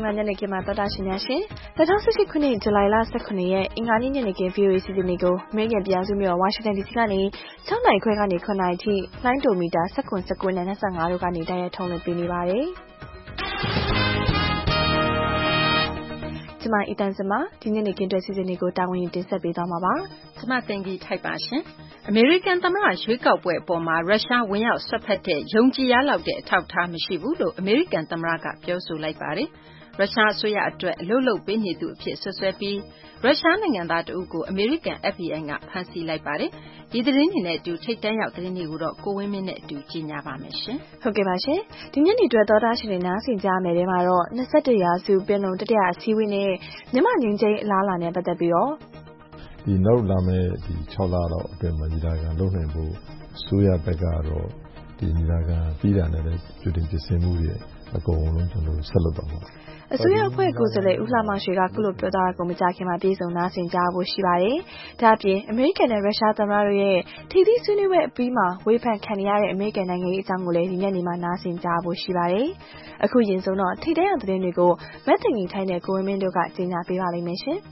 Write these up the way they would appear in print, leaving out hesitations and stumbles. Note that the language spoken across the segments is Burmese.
င်္ဂါညနေခင်းမှာတော်တာရှင်များရှင်2018ခုနှစ်ဇူလိုင်လ18ရက်အင်္ဂါနေ့ညနေခင်း VOA စီစဉ်တွေကိုအမေရိကန်ပြည်ထောင်စုမြို့ဝါရှင်တန် DC ကနေ6နိုင်ခွဲကနေ9နိုင်ထိလိုင်းဒိုမီတာ19နဲ့25တို့ကနေတိုက်ရိုက်ထုတ်လွှင့်ပေးနေပါတယ်ကျမအီတန်စမဒီညနေခင်းအတွက်စီစဉ်တွေကိုတာဝန်ယူတင်ဆက်ပေးသွားမှာပါကျမတင်ကြီးထိုက်ပါရှင်အမေရိကန်သမ္မတရွေးကောက်ပွဲအပေါ်မှာရုရှားဝင်ရောက်ဆွတ်ဖက်တဲ့ယုံကြည်ရလောက်တဲ့အထောက်အထားမရှိဘူးလို့အမေရိကန်သမ္မတကပြောဆိုလိုက်ပါတယ်ရုရှားအစိုးရအတွက်အလုပ်လုပ်ပေးနေသူအဖြစ်ဆွဆွဲပြီးရုရှားနိုင်ငံသားတဦးကိုအမေရိကန် FBI ကဖမ်းဆီးလိုက်ပါတယ်။ဒီသတင်းတွေနဲ့အတူထိပ်တန်းရောက်သတင်းတွေကိုတော့ကိုဝင်းမင်းနဲ့အတူကြီးညာပါမယ်ရှင်။ဟုတ်ကဲ့ပါရှင်။ဒီညနေအတွက်သောတာရှင်တွေနားဆင်ကြမယ်တဲ့မှာတော့21ရာစုပင်လုံတတိယအစည်းအဝေးနဲ့မြန်မာငင်းချင်းအလားအလာနဲ့ပတ်သက်ပြီးတော့ဒီနောက်လာမယ့်ဒီ6လတော့အတွင်းမှာညီလာခံလုပ်နိုင်ဖို့ဆိုရဘက်ကတော့ဒီညီလာခံပြီးတာနဲ့လည်းပြည်တင်ပြည်စင်မှုတွေအကုန်လုံးကျွန်တော်ဆက်လုပ်တော့မှာအစိုးရအဖွဲ့ကိုယ်စားလှယ်ဦးလှမောင်ရွှေကခုလိုပြောသွားတာကိုမကြားခင်မှာပြည်စုံနားဆင်ကြဖို့ရှိပါတယ်။ဒါ့အပြင်အမေရိကန်နဲ့ရုရှားသမ္မတတို့ရဲ့ထိပ်သီးဆွေးနွေးပွဲအပြီးမှာဝေဖန်ခံရတဲ့အမေရိကန်နိုင်ငံရေးအကြောင်းကိုလည်းဒီညနေမှာနားဆင်ကြဖို့ရှိပါတယ်။အခုရင်ဆုံးတော့ထိပ်တန်းသတင်းတွေကိုမတ်တင်ကြီးထိုင်းနဲ့ကိုဝင်းမင်းတို့ကကြီးညာပေးပါလိမ့်မယ်ရှင်။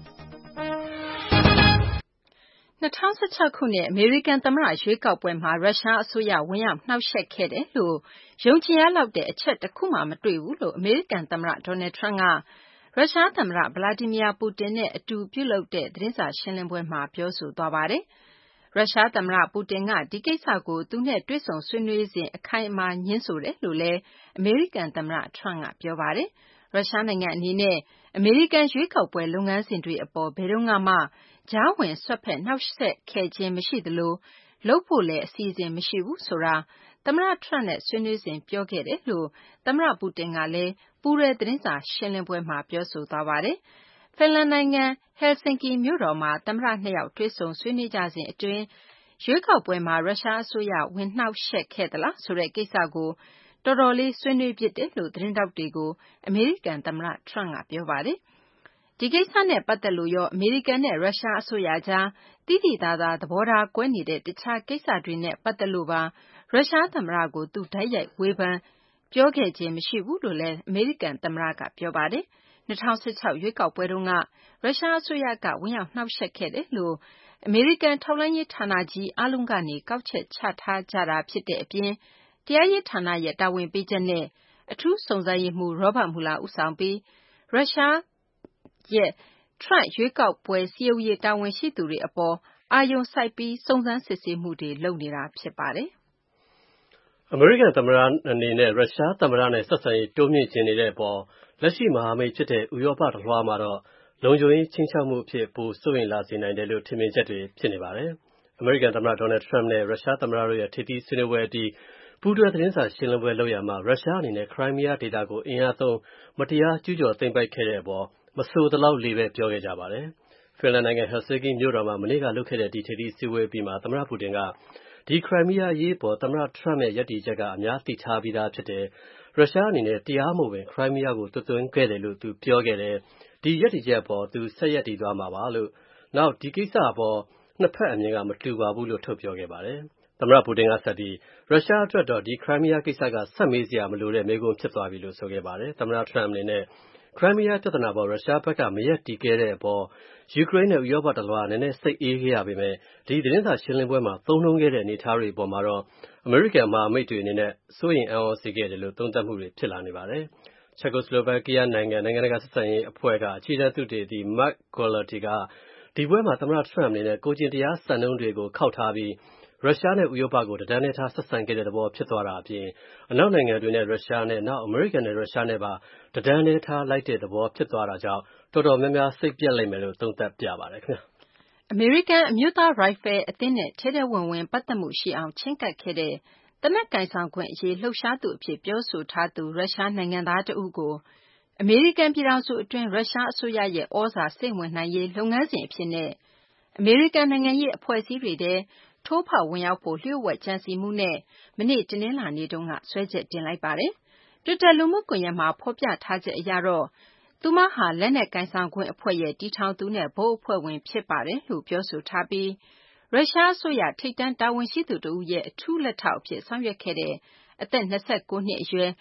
2016ခုနှစ်အမေရိကန်သမ္မတရွေးကောက်ပွဲမှာရုရှားအစိုးရဝင်ရောက်နှောက်ယှက်ခဲ့တယ်လို့ယုံကြည်ရလောက်တဲ့အချက်တစ်ခုမှမတွေ့ဘူးလို့အမေရိကန်သမ္မတဒေါ်နယ်ထရန့်ကရုရှားသမ္မတဗလာဒီမီယာပူတင်နဲ့အတူပြုလုပ်တဲ့သတင်းစာရှင်းလင်းပွဲမှာပြောဆိုသွားပါတယ်။ရုရှားသမ္မတပူတင်ကဒီကိစ္စကိုသူနဲ့တွေ့ဆုံဆွေးနွေးစဉ်အခိုင်အမာညှင်းဆိုတယ်လို့လည်းအမေရိကန်သမ္မတထရန့်ကပြောပါတယ်။ရုရှားနိုင်ငံအနေနဲ့အမေရိကန်ရွေးကောက်ပွဲလုပ်ငန်းစဉ်တွေအပေါ်ဘယ်တော့မှကြားဝင်ဆွတ်ဖက်နှောက်ယှက်ခဲ့ခြင်းမရှိသလိုလုပ်ဖို့လည်းအစီအစဉ်မရှိဘူးဆိုတာသမ္မတထရန့်နဲ့ဆွေးနွေးစဉ်ပြောခဲ့တယ်လို့သမ္မတပူတင်ကလည်းပူးရဲသတင်းစာရှင်းလင်းပွဲမှာပြောဆိုသွားပါတယ်။ဖင်လန်နိုင်ငံဟယ်ဆင်ကီမြို့တော်မှာသမ္မတ2ယောက်တွေ့ဆုံဆွေးနွေးကြစဉ်အတွင်းရွေးကောက်ပွဲမှာရုရှားအစိုးရဝင်နှောက်ယှက်ခဲ့သလားဆိုတဲ့ကိစ္စကိုတော်တော်လေးဆွေးနွေးဖြစ်တယ်လို့သတင်းတောက်တွေကိုအမေရိကန်သမ္မတထရန့်ကပြောပါတယ်။ဒီကိစ္စနဲ့ပတ်သက်လို့ရောအမေရိကန်နဲ့ရုရှားအစိုးရကြားတိတိသားသားသဘောထားကွဲနေတဲ့တခြားကိစ္စတွေနဲ့ပတ်သက်လို့ပါရုရှားသမ္မတကိုသူတိုက်ရိုက်ဝေဖန်ပြောခဲ့ခြင်းမရှိဘူးလို့လည်းအမေရိကန်သမ္မတကပြောပါတယ်။2016ရွေးကောက်ပွဲတုန်းကရုရှားအစိုးရကဝင်ရောက်နှောက်ယှက်ခဲ့တယ်လို့အမေရိကန်ထောက်လှမ်းရေးဌာနကြီးအားလုံးကနေကောက်ချက်ချထားကြတာဖြစ်တဲ့အပြင်တရားရေးဌာနရဲ့တာဝန်ပေးချက်နဲ့အထူးစုံစမ်းရေးမှူး Robert Mueller ဦးဆောင်ပြီးရုရှားရဲ့ထရန့်ရွေးကောက်ပွဲစည်းရုံးရေးတာဝန်ရှိသူတွေအပေါ်အာရုံစိုက်ပြီးစုံစမ်းစစ်ဆေးမှုတွေလုပ်နေတာဖြစ်ပါတယ်။အမေရိကန်သမ္မတအနေနဲ့ရုရှားသမ္မတနဲ့ဆက်ဆံရေးတိုးမြှင့်ခြင်းနေတဲ့အပေါ်လက်ရှိမဟာမိတ်ဖြစ်တဲ့ဥရောပတလွှားမှာတော့လုံခြုံရေးချင်းချောက်မှုအဖြစ်ပိုစိုးရိမ်လာစေနိုင်တယ်လို့ထင်မြင်ချက်တွေဖြစ်နေပါတယ်။အမေရိကန်သမ္မတဒေါ်နယ်ထရန့်နဲ့ရုရှားသမ္မတတို့ရဲ့ထိပ်သီးဆွေးနွေးပွဲအပြီးပူးတွဲသတင်းစာရှင်းလင်းပွဲလုပ်ရမှာရုရှားအနေနဲ့ခရိုင်းမီးယားဒေသကိုအင်အားသုံးမတရားကျူးကျော်သိမ်းပိုက်ခဲ့တဲ့အပေါ်မဆိုသလောက်လေးပဲပြောခဲ့ကြပါတယ်။ဖင်လန်နိုင်ငံဟယ်ဆင်ကီမြို့တော်မှာမနေ့ကလုပ်ခဲ့တဲ့ဒီထိပ်သီးစည်းဝေးပြီးမှာသမ္မတပူတင်ကဒီခရိုင်းမီးယားအရေးပေါ်သမ္မတထရန့်ရဲ့ယက်တီချက်ကအများသိထားပြီးသားဖြစ်တယ်။ရုရှားအနေနဲ့တရားမဝင်ခရိုင်းမီးယားကိုသွတ်သွင်းခဲ့တယ်လို့သူပြောခဲ့တယ်။ဒီယက်တီချက်အပေါ်သူဆက်ယက်တည်သွားမှာပါလို့နောက်ဒီကိစ္စအပေါ်နှစ်ဖက်အမြင်ကမတူပါဘူးလို့ထုတ်ပြောခဲ့ပါတယ်။သမ္မတပူတင်ကဆက်ပြီးရုရှားအတွက်တော့ဒီခရိုင်းမီးယားကိစ္စကဆက်မေးစရာမလိုတဲ့မေးခွန်းဖြစ်သွားပြီလို့ဆိုခဲ့ပါတယ်။သမ္မတထရန့်အနေနဲ့ခရိုင်းမီးယားပြဿနာပေါ်ရုရှားဘက်ကမရက်တည်ခဲ့တဲ့အပေါ်ယူကရိန်းနဲ့ဥရောပတလွှားနည်းနည်းစိတ်အေးခဲ့ရပေမဲ့ဒီသတင်းစာရှင်းလင်းပွဲမှာသုံးနှုန်းခဲ့တဲ့အနေအထားတွေအပေါ်မှာတော့အမေရိကန်မဟာမိတ်တွေအနေနဲ့စိုးရိမ်အံ့ဩစေခဲ့တယ်လို့သုံးသပ်မှုတွေဖြစ်လာနေပါတယ်။ချက်ကိုစလိုဗက်ကီးယားနိုင်ငံတကာဆက်ဆံရေးအဖွဲ့ကအခြေခံသုတေသီ Mark Goloty ကဒီပွဲမှာသမ္မတထရန့်အနေနဲ့ကိုကျင်တရားစံနှုန်းတွေကိုခောက်ထားပြီးရုရှားနဲ့ဥရောပကိုတဒန်းနဲ့ထားဆက်ဆံခဲ့တဲ့သဘောဖြစ်သွားတာအပြင်အနောက်နိုင်ငံတွေနဲ့ရုရှားနဲ့နောက်အမေရိကန်နဲ့ရုရှားနဲ့ပါတဒန်းနဲ့ထားလိုက်တဲ့သဘောဖြစ်သွားတာကြောင့်တော်တော်များများစိတ်ပြက်လိမ့်မယ်လို့သုံးသပ်ပြပါတယ်ခင်ဗျာ။အမေရိကန်အမျိုးသားရိုင်ဖယ်အသင်းနဲ့ထဲထဲဝင်ဝင်ပတ်သက်မှုရှိအောင်ချဉ်းကပ်ခဲ့တဲ့သေနတ်ကိုင်ဆောင်ခွင့်အရေးလှုပ်ရှားသူအဖြစ်ပြောဆိုထားသူရုရှားနိုင်ငံသားတဦးကိုအမေရိကန်ပြည်ထောင်စုအတွင်းရုရှားအစိုးရရဲ့ဩဇာစိတ်ဝင်နိုင်ရေးလုပ်ငန်းစဉ်အဖြစ်နဲ့အမေရိကန်နိုင်ငံရေးအဖွဲ့အစည်းတွေထဲထိုးဖောက်ဝင်ရောက်ဖို့လျှို့ဝှက်ကြံစည်မှုနဲ့မနေ့တနင်္လာနေ့တုန်းကစွဲချက်တင်လိုက်ပါတယ်။ Twitter လူမှုကွန်ရက်မှာဖော်ပြထားချက်အရတော့သူမဟာလက်နက်ကိုင်ဆောင်ခွင့်အဖွဲ့ရဲ့တည်ထောင်သူနဲ့ဘုတ်အဖွဲ့ဝင်ဖြစ်ပါတယ်လို့ပြောဆိုထားပြီးရုရှားအစိုးရထိပ်တန်းတာဝန်ရှိသူတဦးရဲ့အထူးလက်ထောက်အဖြစ်ဆောင်ရွက်ခဲ့တဲ့အသက်29နှစ်အရွယ်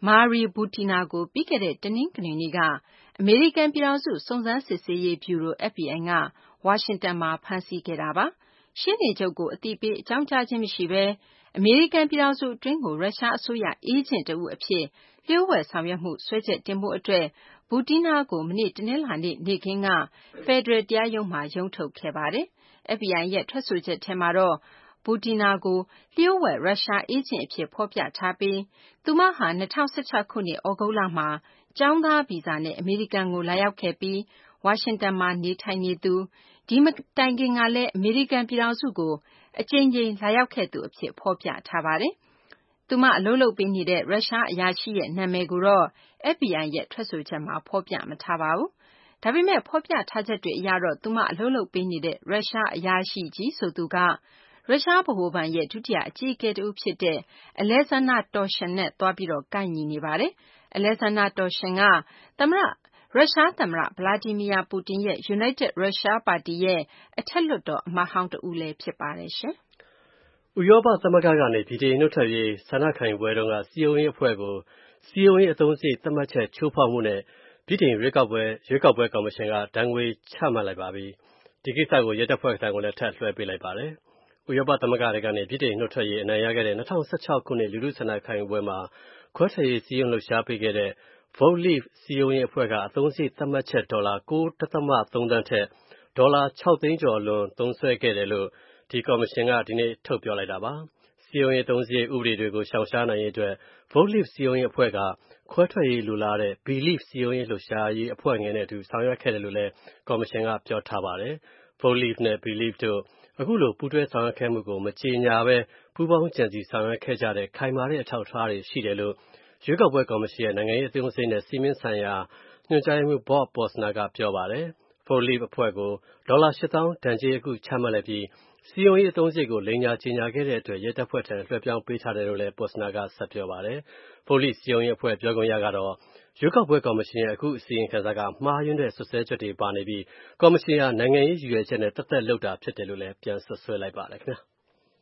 မာရီဘူတီနာကိုပြီးခဲ့တဲ့တနင်္ဂနွေနေ့ကအမေရိကန်ပြည်ထောင်စုစုံစမ်းစစ်ဆေးရေးဗျူရို FBI ကဝါရှင်တန်မှာဖမ်းဆီးခဲ့တာပါ။ရှင်းနေချုပ်ကိုအသိပေးအကြောင်းကြားခြင်းမရှိဘဲအမေရိကန်ပြည်ထောင်စုအတွင်းကိုရုရှားအစိုးရအေဂျင့်တဦးအဖြစ်လျှို့ဝှက်ဆောင်ရွက်မှုစွဲချက်တင်မှုအတွက်ဘူတီနာကိုမနေ့တနင်္လာနေ့နေ့ခင်းကဖက်ဒရယ်တရားရုံးမှာရုံးထုတ်ခဲ့ပါတယ်။ FBI ရဲ့ထွက်ဆိုချက်ထဲမှာတော့ဘူတီနာကိုလျှို့ဝှက်ရုရှားအေဂျင့်အဖြစ်ဖော်ပြထားပြီးသူမဟာ2016ခုနှစ်ဩဂုတ်လမှာကျောင်းသားဗီဇာနဲ့အမေရိကန်ကိုလာရောက်ခဲ့ပြီးဝါရှင်တန်မှာနေထိုင်နေသူဒီမတိုင်ခင်ကလည်းအမေရိကန်ပြည်ထောင်စုကိုအကြိမ်ကြိမ်လာရောက်ခဲ့သူအဖြစ်ဖော်ပြထားပါတယ်။သူမအလုပ်လုပ်ပေးနေတဲ့ရုရှားအရာရှိရဲ့နာမည်ကိုတော့ FBI ရဲ့ထွက်ဆိုချက်မှာဖော်ပြမထားပါဘူး။ဒါပေမဲ့ဖော်ပြထားချက်တွေအရတော့သူမအလုပ်လုပ်ပေးနေတဲ့ရုရှားအရာရှိကြီးဆိုသူကရုရှားဗဟိုဘဏ်ရဲ့ဒုတိယအကြီးအကဲတဦးဖြစ်တဲ့ Alexander Torshin နဲ့သွားပြီးကိုက်ညီနေပါတယ်။ Alexander Torshin ကရုရှားသမ္မတ Vladimir Putin ရဲ့ United Russia ပါတီရဲ့အထက်လွှတ်တော်အမတ်ဟောင်းတဦးလည်းဖြစ်ပါတယ်။ဥရောပသမဂ္ဂကနေဗြိတိန်နုတ်ထွက်ရေးဆန္ဒခံယူပွဲတုန်းကစည်းရုံးရေးအဖွဲ့ကိုစည်းရုံးရေးအသုံးစရိတ်သတ်မှတ်ချက်ချိုးဖောက်မှုနဲ့ဗြိတိန်ရွေးကောက်ပွဲကော်မရှင်ကဒဏ်ငွေချမှတ်လိုက်ပါပြီ။ဒီကိစ္စကိုရဲတပ်ဖွဲ့ထံကိုလည်းထပ်လွှဲပေးလိုက်ပါတယ်။ဥရောပသမဂ္ဂတွေကနေဗြိတိန်နုတ်ထွက်ရေးအနိုင်ရခဲ့တဲ့2016ခုနှစ်လူထုဆန္ဒခံယူပွဲမှာခွဲထွက်ရေးစည်းရုံးလှုပ်ရှားပေးခဲ့တဲ့ Vote Leave စည်းရုံးရေးအဖွဲ့ကအသုံးစရိတ်သတ်မှတ်ချက်ဒေါ်လာ 9.3 သန်းထက်ဒေါ်လာ 6 သိန်းကျော်အလွန်သုံးစွဲခဲ့တယ်လို့ဒီကော်မရှင်ကဒီနေ့ထုတ်ပြောလိုက်တာပါ။စည်းရုံးရေးသုံးစရိတ်ဥပဒေတွေကိုရှောင်ရှားနိုင်ရေးအတွက် Vote Leave စည်းရုံးရေးအဖွဲ့ကခွဲထွက်ရေးလိုလားတဲ့ Believe စည်းရုံးရေးလှုပ်ရှားရေးအဖွဲ့ငယ်နဲ့အတူဆောင်ရွက်ခဲ့တယ်လို့လည်းကော်မရှင်ကပြောထားပါတယ်။ Vote Leave နဲ့ Believe တို့အခုလိုပူးတွဲဆောင်ရွက်ခဲ့မှုကိုမကြေညာဘဲပူးပေါင်းကြံစည်ဆောင်ရွက်ခဲ့ကြတဲ့ခိုင်မာတဲ့အထောက်အထားတွေရှိတယ်လို့ရွေးကောက်ပွဲကော်မရှင်ရဲ့နိုင်ငံရေးအသေးစိတ်နဲ့စီမင်းဆိုင်ရာညွှန်ကြားရေးမှူး Bob Posner ကပြောပါတယ်။ Vote Leave အဖွဲ့ကိုဒေါ်လာ 8 သောင်းဒဏ်ကြေးအခုချမှတ်လိုက်ပြီးစည်းရုံးရေးအသုံးစရိတ်ကိုလိမ်ညာကြေညာခဲ့တဲ့အတွက်ရဲတပ်ဖွဲ့ထံလွှဲပြောင်းပေးထားတယ်လို့လည်း Posner ကဆက်ပြောပါတယ်။ Vote Leave စည်းရုံးရေးအဖွဲ့ပြောခွင့်ရကတော့ရွေးကောက်ပွဲကော်မရှင်ရဲ့အခုအစီရင်ခံစာကမှားယွင်းတဲ့စွပ်စွဲချက်တွေပါနေပြီးကော်မရှင်ဟာနိုင်ငံရေးရည်ရွယ်ချက်နဲ့သက်သက်လုပ်တာဖြစ်တယ်လို့လည်းပြန်စွပ်စွဲလိုက်ပါတယ်ခင်ဗျာ။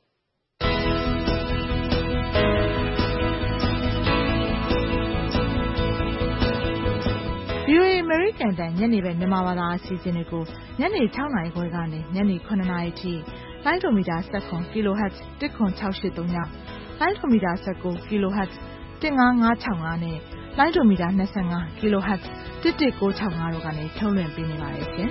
VOA အမေရိကန်တန်ညနေပဲမြန်မာဘာသာအစီအစဉ်တွေကိုညနေ6နာရီခွဲကနေညနေ9နာရီထိလိုင်းဒိုမီတာ19 kHz 10683ညလိုင်းဒိုမီတာ19 kHz 15565နဲ့လိုင်းဒိုမီတာ25 kHz 11965တို့ကနေထုတ်လွှင့်ပေးနေပါတယ်ရှင်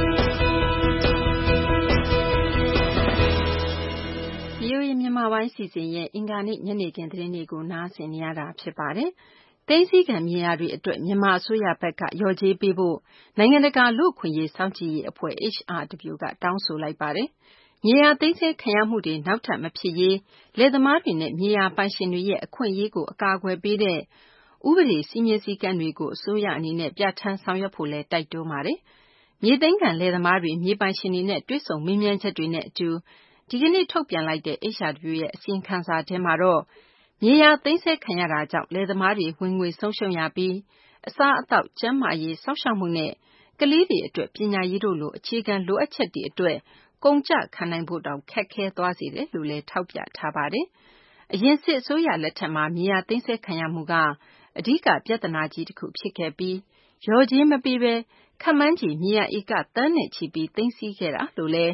။ VOA မြန်မာပိုင်းစီစဉ်ရဲ့အင်္ဂါနေ့ညနေခင်းသတင်းတွေကိုနားဆင်နေရတာဖြစ်ပါတယ်။သိန်းစည်းခံမြေယာတွေအတွက်မြန်မာအစိုးရဘက်ကလျော်ကြေးပေးဖို့နိုင်ငံတကာလူ့အခွင့်အရေးစောင့်ကြည့်ရေးအဖွဲ့ HRW ကတောင်းဆိုလိုက်ပါတယ်။မြေယာသိမ်းဆည်းခံရမှုတွေနောက်ထပ်မဖြစ်ရေးလယ်သမားတွေနဲ့မြေယာပိုင်ရှင်တွေရဲ့အခွင့်အရေးကိုအကာအကွယ်ပေးတဲ့ဥပဒေစည်းမျဉ်းစည်းကမ်းတွေကိုအစိုးရအနေနဲ့ပြဋ္ဌာန်းဆောင်ရွက်ဖို့လည်းတိုက်တွန်းပါတယ်။မြေသိမ်းခံလယ်သမားတွေမြေပိုင်ရှင်တွေနဲ့တွေ့ဆုံမေးမြန်းချက်တွေနဲ့အတူဒီကနေ့ထုတ်ပြန်လိုက်တဲ့ HRW ရဲ့အစီရင်ခံစာထဲမှာတော့မြေယာသိမ်းဆည်းခံရတာကြောင့်လယ်သမားတွေဝင်ငွေဆုံးရှုံးရပြီးအစားအသောက်ကျန်းမာရေးစောင့်ရှောက်မှုနဲ့ကလေးတွေအတွက်ပညာရေးတို့လိုအခြေခံလိုအပ်ချက်တွေအတွက်ကုန်ကျခံနိုင်ဖို့တောင်ခက်ခဲသွားစေတယ်လို့လည်းထောက်ပြထားပါတယ်။အရင်စစ်အစိုးရလက်ထက်မှာမြေယာသိမ်းဆည်းခံရမှုကအဓိကပြဿနာကြီးတစ်ခုဖြစ်ခဲ့ပြီးလျော်ကြေးမပေးဘဲခန့်မှန်းခြေမြေယာဧကသန်းနဲ့ချီပြီးသိမ်းဆည်းခဲ့တာလို့လည်း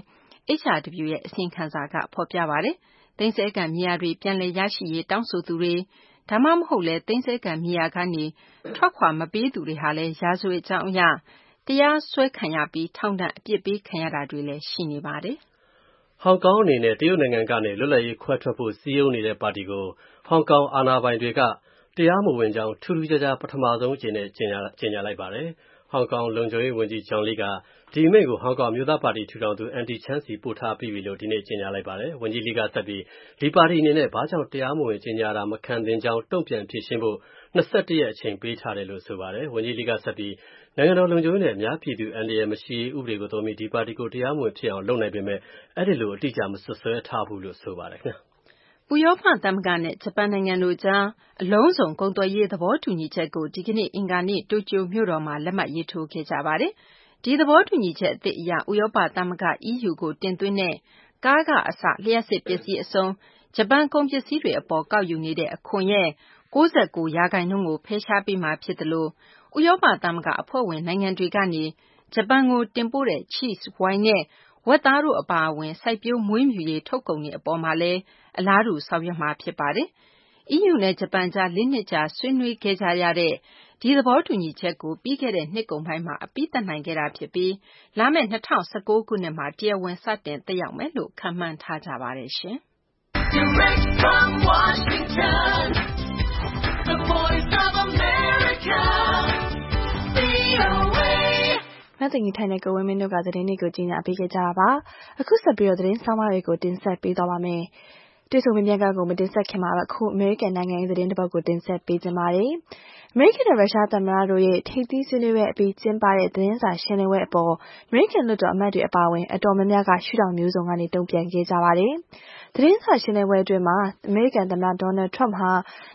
HRW ရဲ့အစီရင်ခံစာကဖော်ပြပါတယ်။သိမ်းဆည်းခံမြေယာတွေပြန်လည်ရရှိရေးတောင်းဆိုသူတွေဒါမှမဟုတ်လည်းသိမ်းဆည်းခံမြေယာကနေထွက်ခွာမပေးသူတွေဟာလည်းရာဇဝတ်ကြောင်းအရတရားစွဲခံရပြီးထောင်ဒဏ်အပြစ်ပေးခံရတာတွေလည်းရှိနေပါတယ်။ဟောင်ကောင်အနေနဲ့တရုတ်နိုင်ငံကနေလွတ်လပ်ရေးခွဲထွက်ဖို့စည်းရုံးနေတဲ့ပါတီကိုဟောင်ကောင်အာဏာပိုင်တွေကတရားမဝင်ကြောင်းထူးထူးခြားခြားပထမဆုံးအကြိမ်နဲ့ကြေညာလိုက်ပါတယ်။ဟောင်ကောင်လုံခြုံရေးဝန်ကြီး John Lee ကဒီအမိန့်ကိုဟောင်ကောင်အမျိုးသားပါတီထူထောင်သူ Andy Chan စီပို့ထားပြီးပြီလို့ဒီနေ့ကြေညာလိုက်ပါတယ်။ဝန်ကြီး Lee ကဆက်ပြီးဒီပါတီအနေနဲ့ဘာကြောင့်တရားမဝင်ကြေညာတာမခံသင့်ကြောင်းတုံ့ပြန်ဖြေရှင်းဖို့21ရက်အချိန်ပေးထားတယ်လို့ဆိုပါတယ်။ဝန်ကြီး Lee ကဆက်ပြီးနိုင်ငံတော်လုံခြုံရေးနဲ့အများပြည်သူအန္တရာယ်မရှိရေးဥပဒေကိုသုံးပြီးဒီပါတီကိုတရားမဝင်ဖြစ်အောင်လုပ်နိုင်ပေမဲ့အဲ့ဒီလိုအတိအကျမစွပ်စွဲထားဘူးလို့ဆိုပါတယ်ခင်ဗျာ။ဥရောပသမဂ္ဂနဲ့ဂျပန်နိုင်ငံတို့ကြားအလုံးစုံကုန်သွယ်ရေးသဘောတူညီချက်ကိုဒီကနေ့အင်္ဂါနေ့တိုကျိုမြို့တော်မှာလက်မှတ်ရေးထိုးခဲ့ကြပါတယ်။ဒီသဘောတူညီချက်အသစ်အရဥရောပသမဂ္ဂ EU ကိုတင်သွင်းတဲ့ကားကအစလျှပ်စစ်ပစ္စည်းအဆုံးဂျပန်ကုန်ပစ္စည်းတွေအပေါ်ကောက်ယူနေတဲ့အခွန်ရဲ့69%ကိုဖယ်ရှားပေးမှာဖြစ်တယ်လို့ဥရောပသမဂ္ဂအဖွဲ့ဝင်နိုင်ငံတွေကနေဂျပန်ကိုတင်ပို့တဲ့ cheese ဝိုင်နဲ့ဝက်သားတို့အပါအဝင်စိုက်ပျိုးမွေးမြူရေးထုတ်ကုန်တွေအပေါ်မှာလည်းအလားတူဆောင်ရွက်မှာဖြစ်ပါတယ်။ EU နဲ့ဂျပန်ကြား4 နှစ်ကြာဆွေးနွေးခဲ့ကြရတဲ့ဒီသဘောတူညီချက်ကိုပြီးခဲ့တဲ့နှစ်ကုန်ပိုင်းမှာအပြီးသတ်နိုင်ခဲ့တာဖြစ်ပြီးလာမယ့်2019ခုနှစ်မှာတရားဝင်စတင်သက်ရောက်မယ်လို့ခန့်မှန်းထားကြပါတယ်ရှင်။ Direct from Washington, the voice of America, VOA. မသိင်္ဂီထိုင်နဲ့ကိုဝင်းမင်းတို့ကသတင်းတွေကိုကြီးညာပေးခဲ့ကြတာပါ။အခုဆက်ပြီးတော့သတင်းဆောင်မတွေကိုတင်ဆက်ပေးသွားပါမယ်။တွေ့ဆုံမြင်ကွင်းကိုမတင်ဆက်ခင်မှာတော့အခုအမေရိကန်နိုင်ငံရေးသတင်းတစ်ပုဒ်ကိုတင်ဆက်ပေးကြပါမယ်။အမေရိကန်နဲ့ရုရှားသမ္မတတို့ရဲ့ထိပ်သီးဆွေးနွေးပွဲအပြီးကျင်းပတဲ့သတင်းစာရှင်းလင်းပွဲအပေါ်အမေရိကန်လွှတ်တော်အမတ်တွေအပါအဝင်အတော်များများကရှုထောင့်မျိုးစုံကနေတုံ့ပြန်ခဲ့ကြပါတယ်။သတင်းစာရှင်းလင်းပွဲအတွင်းမှာအမေရိကန်သမ္မတဒေါ်နယ်ထရမ့်ဟာ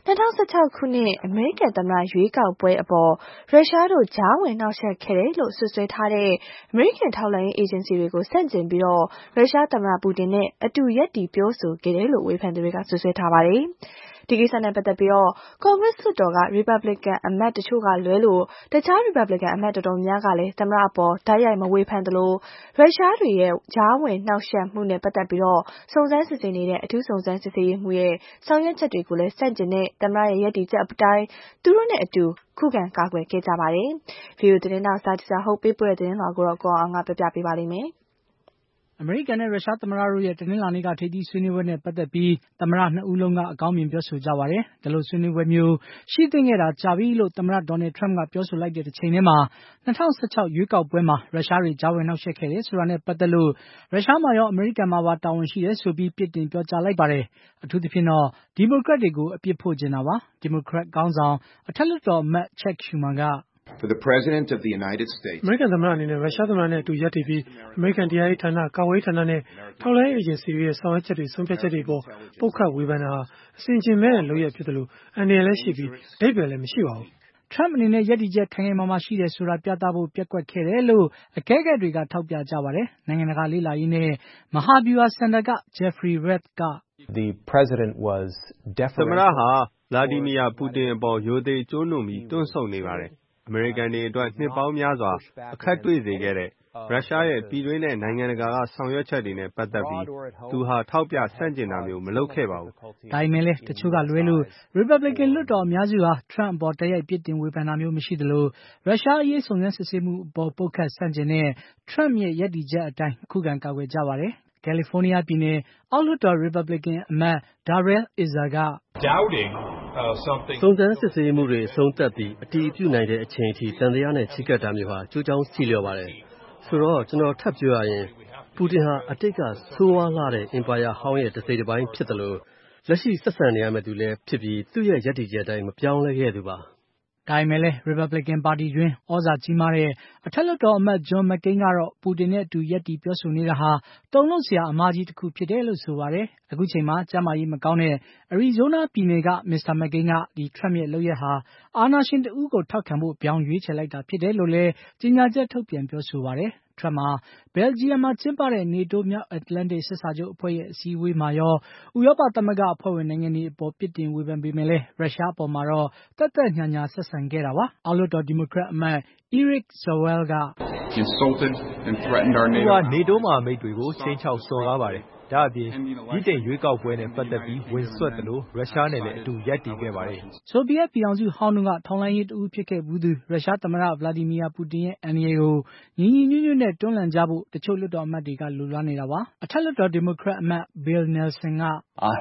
2016ခုနှစ်အမေရိကန်သမ္မတရွေးကောက်ပွဲအပေါ်ရုရှားတို့ကြားဝင်နှောက်ယှက်ခဲ့တယ်လို့ဆွဆွဲထားတဲ့အမေရိကန်ထောက်လှမ်းရေးအေဂျင်စီတွေကိုဆန့်ကျင်ပြီးရုရှားသမ္မတပူတင်နဲ့အတူရပ်တည်ပြောဆိုခဲ့တယ်လို့ဝေဖန်သူတွေကဆွဆွဲထားပါတယ်။ဒီကိစ္စနဲ့ပတ်သက်ပြီးကွန်ဂရက်လွှတ်တော်ကရီပတ်ဘလစ်ကန်အမတ်တချို့ကလွဲလို့တခြားရီပတ်ဘလစ်ကန်အမတ်တော်တော်များကလည်းသမ္မတအပေါ်တိုက်ရိုက်မဝေဖန်သလိုရုရှားတွေရဲ့ကြားဝင်နှောက်ယှက်မှုနဲ့ပတ်သက်ပြီးစုံစမ်းစစ်ဆေးနေတဲ့အထူးစုံစမ်းစစ်ဆေးရေးမှူးရဲ့ဆောင်ရွက်ချက်တွေကိုလည်းဆန့်ကျင်တဲ့သမ္မတရဲ့ရည်တည်ချက်အတိုင်းသူတို့နဲ့အတူခုခံကာကွယ်ခဲ့ကြပါတယ်။ VOA သတင်းတောက်စာတီစာဟုတ်ပေးပို့တဲ့သတင်းလွှာကိုကိုအောင်ကပြပြပေးပါလိမ့်မယ်။အမေရိကန်နဲ့ရုရှားသမ္မတတို့ရဲ့တနင်္လာနေ့ကထိပ်သီးဆွေးနွေးပွဲနဲ့ပတ်သက်ပြီးသမ္မတနှစ်ဦးလုံးကအကောင်းမြင်ပြောဆိုကြပါတယ်။ဒီလိုဆွေးနွေးပွဲမျိုးရှိသင့်ခဲ့တာကြာပြီလို့သမ္မတဒေါ်နယ်ထရမ့်ကပြောဆိုလိုက်တဲ့တစ်ချိန်တည်းမှာ2016ရွေးကောက်ပွဲမှာရုရှားတွေကြားဝင်နှောက်ယှက်ခဲ့တယ်ဆိုတာနဲ့ပတ်သက်လို့ရုရှားမှာရောအမေရိကန်မှာပါတာဝန်ရှိတယ်ဆိုပြီးပြစ်တင်ပြောကြားလိုက်ပါတယ်။အထူးသဖြင့်တော့ဒီမိုကရက်တွေကိုအပြစ်ဖို့ချင်တာပါ။ဒီမိုကရက်ခေါင်းဆောင်အထက်လွှတ်တော်အမတ် Chuck Schumer က For the President of the United States အမေရိကန်သမ္မတအနေနဲ့ရုရှားသမ္မတနဲ့အတူရပ်တည်ပြီးအမေရိကန်တရားရေးဌာနကာကွယ်ရေးဌာနနဲ့ထောက်လှမ်းရေးအေဂျင်စီတွေရဲ့ဆောင်ရွက်ချက်တွေဆုံးဖြတ်ချက်တွေပေါ်ပုတ်ခတ်ဝေဖန်တာဟာအဆင်ခြင်မဲ့တဲ့လုပ်ရပ်ဖြစ်တယ်လို့အန္တရာယ်လည်းရှိပြီးအဓိပ္ပာယ်လည်းမရှိပါဘူး။ထရမ့်အနေနဲ့ရပ်တည်ချက်ခိုင်ခိုင်မာမာရှိတယ်ဆိုတာပြသဖို့ပျက်ကွက်ခဲ့တယ်လို့အကဲခတ်တွေကထောက်ပြကြပါတယ်။နိုင်ငံတကာလေ့လာရေးနဲ့မဟာဗျူဟာစင်တာက Jeffrey Rath က The president was deferential သမ္မတဟာဗလာဒီမီယာပူတင်အပေါ်ရိုသေကျိုးနုံပြီးတွန်းဆုတ်နေပါတယ်။အမေရိကန်တွေအတွက်နှစ်ပေါင်းများစွာအခက်တွေ့စေခဲ့တဲ့ရုရှားရဲ့ပြည်တွင်းနဲ့နိုင်ငံတကာကဆောင်ရွက်ချက်တွေနဲ့ပတ်သက်ပြီးသူဟာထောက်ပြဆန့်ကျင်တာမျိုးမလုပ်ခဲ့ပါဘူး။ဒါပေမဲ့လည်းတချို့ကလွဲလို့ရီပတ်ဘလစ်ကန်လွှတ်တော်အများစုဟာထရမ့်အပေါ်တိုက်ရိုက်ပြစ်တင်ဝေဖန်တာမျိုးမရှိသလိုရုရှားအရေးစုံစမ်းစစ်ဆေးမှုအပေါ်ပုတ်ခတ်ဆန့်ကျင်တဲ့ထရမ့်ရဲ့ရပ်တည်ချက်အတိုင်းခုခံကာကွယ်ကြပါတယ်။ကယ်လီဖိုးနီးယားပြည်နယ်အောက်လွှတ်တော်ရီပတ်ဘလစ်ကန်အမတ် Darrell Issa ကစုံစမ်းစစ်ဆေးမှုတွေအဆုံးသတ်ပြီးအတည်ပြုနိုင်တဲ့အချိန်အထိတန်တရားနဲ့ချဉ်းကပ်တာမျိုးဟာကျိုးကြောင်းဆီလျော်ပါတယ်။ဆိုတော့ကျွန်တော်ထပ်ပြောရရင်ပူတင်ဟာအတိတ်ကဆိုးဝါးလှတဲ့အင်ပါယာဟောင်းရဲ့တစ်စိတ်တစ်ပိုင်းဖြစ်တယ်လို့လက်ရှိဆက်ဆံနေရမယ့်သူလည်းဖြစ်ပြီးသူ့ရဲ့ရည်တည်ချက်အတိုင်းမပြောင်းလဲခဲ့သူပါ။ဒါပေမဲ့လည်းရီပတ်ဘလစ်ကန်ပါတီတွင်းဩဇာကြီးမားတဲ့အထက်လွှတ်တော်အမတ် John McCain ကတော့ပူတင်နဲ့အတူရပ်တည်ပြောဆိုနေတာဟာတုန်လှုပ်စရာအမှားကြီးတစ်ခုဖြစ်တယ်လို့ဆိုပါတယ်။အခုချိန်မှာကျန်းမာရေးမကောင်းတဲ့အရီဇိုးနားပြည်နယ်ကမစ္စတာ McCain ကဒီထရမ့်ရဲ့လုပ်ရပ်ဟာအာဏာရှင်တဦးကိုထောက်ခံဖို့ပြောင်းရွေးချယ်လိုက်တာဖြစ်တယ်လို့လည်းကြေညာချက်ထုတ်ပြန်ပြောဆိုပါတယ်။ထရမ့်ဟာဘယ်လ်ဂျီယံမှာကျင်းပတဲ့နေတိုးမြောက်အတ္တလန္တိတ်စစ်စာချုပ်အဖွဲ့ရဲ့အစည်းအဝေးမှာရောဥရောပသမဂ္ဂအဖွဲ့ဝင်နိုင်ငံတွေအပေါ်ပြစ်တင်ဝေဖန်ပေမဲ့လည်းရုရှားအပေါ်မှာတော့သက်သက်ညှာညှာဆက်ဆံခဲ့တာပါ။အောက်လွှတ်တော်ဒီမိုကရက်အမတ် Eric Swalwell ကသူကနေတိုးမဟာမိတ်တွေကိုခြိမ်းခြောက်စော်ကားပါတယ်။ဒါ့အပြင်ဗြိတိန်ရွေးကောက်ပွဲနဲ့ပတ်သက်ပြီးဝင်စွက်သလိုရုရှားနဲ့လည်းအတူရပ်တည်ခဲ့ပါတယ်။ဆိုဗီယက်ပြည်ထောင်စုဟောင်းတုန်းကထောက်လှမ်းရေးတဦးဖြစ်ခဲ့ဘူးသူရုရှားသမ္မတဗလာဒီမီယာပူတင်ရဲ့အန္တရာယ်ကိုညီညီညွတ်ညွတ်နဲ့တွန်းလှန်ကြဖို့တချို့လွှတ်တော်အမတ်တွေကလိုလားနေတာပါ။အထက်လွှတ်တော်ဒီမိုကရက်အမတ် Bill Nelson က